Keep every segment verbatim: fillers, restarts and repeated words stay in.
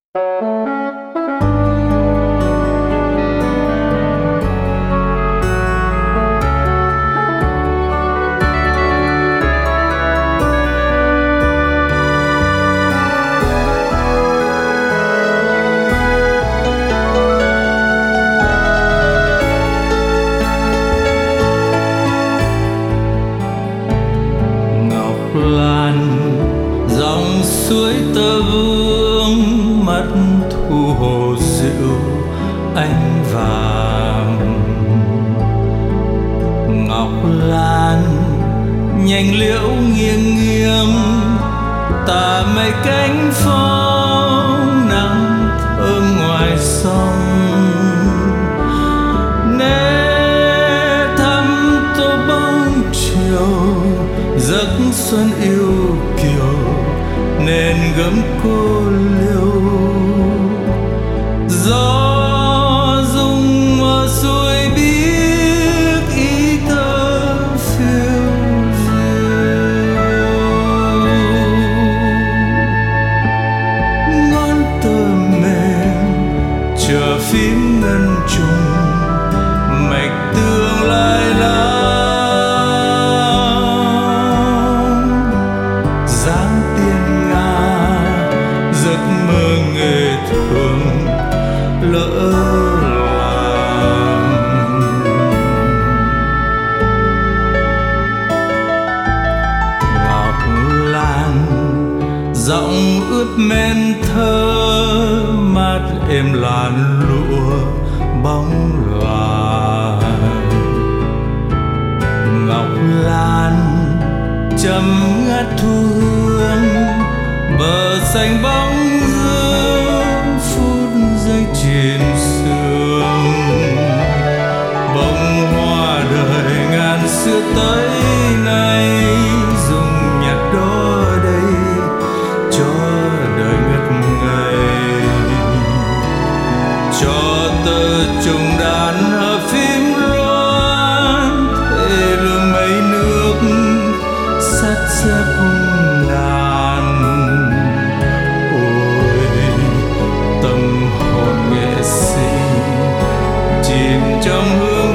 Dòng suối tơ vương mắt thu hồ rượu ánh vàng. Ngọc lan nhành liễu nghiêng nghiêng tà mây cánh phong nắng thơm ngoài sông. Nê thăm tô bóng chiều giấc xuân yêu kiều nên gấm cô liêu. Gió rung mơ xuôi biết ý thơ phiêu diêu. Ngón tơ mềm chờ phím ngân trùng mạch tương lai lá. Lỡ làng ngọc lan giọng ướt men thơ mát êm làn lụa bóng loài. Ngọc lan chấm ngát thu hương bờ xanh bóng dương phút giây trên sương. Bông hoa đời ngàn xưa tới nay dùng nhạc đó đây cho đời ngất ngây. Cho tơ trùng đàn hợp phím loan thề lương mấy nước sắt xếp hung đàn. Nghệ sĩ chìm trong hương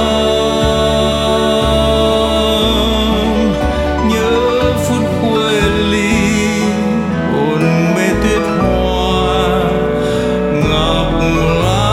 thơm nhớ phút quê ly hồn mê tuyết hoa ngọc lan.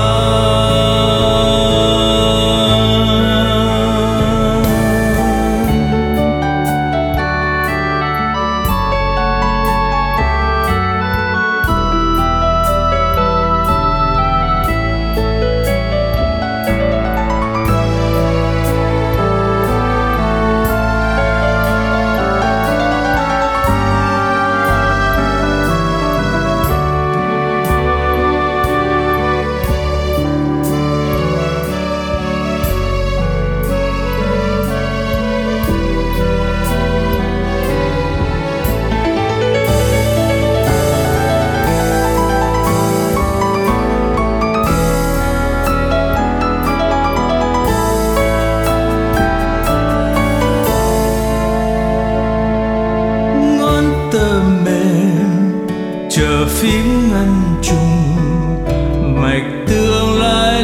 Tơ mềm chờ phím ngân trùng mạch tương lai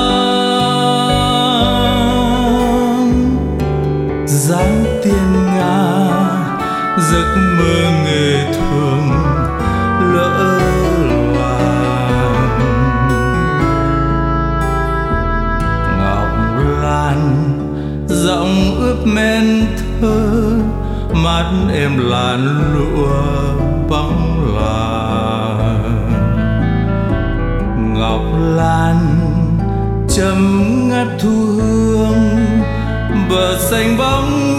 lắm. Dáng tiên nga giấc mơ nghề thường lỡ làng. Ngọc lan giọng ướp men thơ mắt em làn lụa bóng làng. Ngọc lan chấm ngát thu hương bờ xanh bóng